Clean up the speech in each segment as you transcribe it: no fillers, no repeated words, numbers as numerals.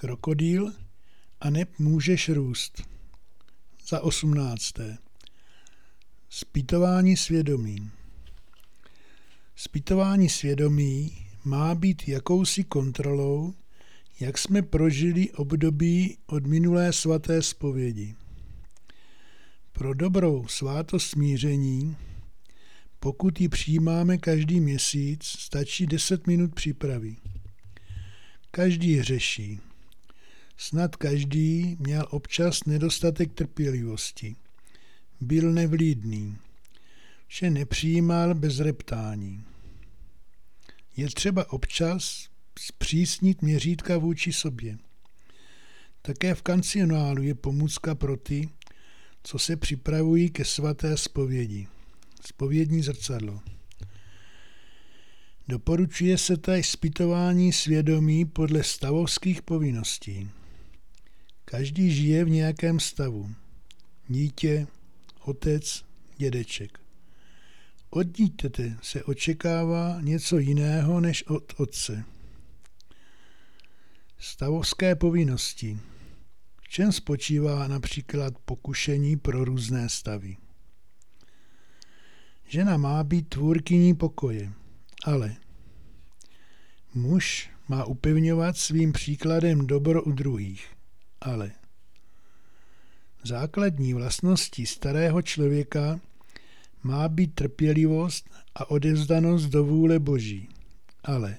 krokodýl aneb můžeš růst. Za 18. Zpytování svědomí. Zpytování svědomí má být jakousi kontrolou, jak jsme prožili období od minulé svaté zpovědi. Pro dobrou svátost smíření, pokud ji přijímáme každý měsíc, stačí 10 minut přípravy. Každý hřeší. Snad každý měl občas nedostatek trpělivosti. Byl nevlídný. Vše nepřijímal bez reptání. Je třeba občas zpřísnit měřítka vůči sobě. Také v kancionálu je pomůcka pro ty, co se připravují ke svaté zpovědi. Zpovědní zrcadlo. Doporučuje se též zpytování svědomí podle stavovských povinností. Každý žije v nějakém stavu. Dítě, otec, dědeček. Od dítěte se očekává něco jiného než od otce. Stavovské povinnosti. V čem spočívá například pokušení pro různé stavy? Žena má být tvůrkyní pokoje, ale muž má upevňovat svým příkladem dobro u druhých, ale základní vlastností starého člověka má být trpělivost a odevzdanost do vůle Boží, ale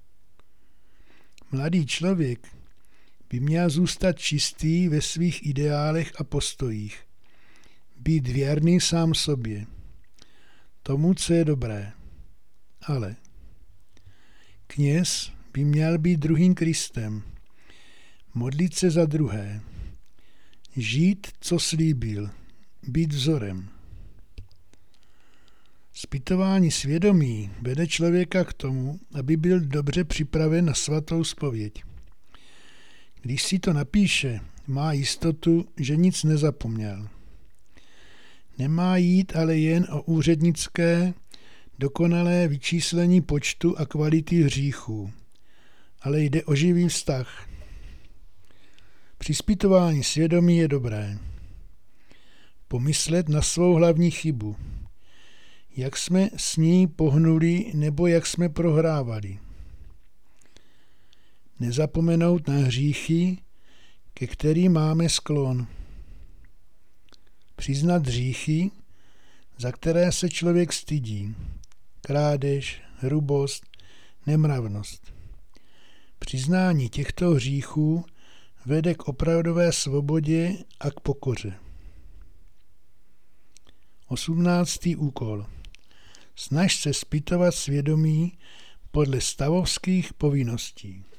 mladý člověk by měl zůstat čistý ve svých ideálech a postojích, být věrný sám sobě, tomu, co je dobré, ale kněz by měl být druhým Kristem, modlit se za druhé, žít, co slíbil, být vzorem. Zpytování svědomí vede člověka k tomu, aby byl dobře připraven na svatou zpověď. Když si to napíše, má jistotu, že nic nezapomněl. Nemá jít ale jen o úřednické, dokonalé vyčíslení počtu a kvality hříchů, ale jde o živý vztah. Při zpytování svědomí je dobré pomyslet na svou hlavní chybu, jak jsme s ní pohnuli nebo jak jsme prohrávali. Nezapomenout na hříchy, ke kterým máme sklon. Přiznat hříchy, za které se člověk stydí. Krádež, hrubost, nemravnost. Přiznání těchto hříchů vede k opravdové svobodě a k pokoře. 18. úkol. Snaž se zpytovat svědomí podle stavovských povinností.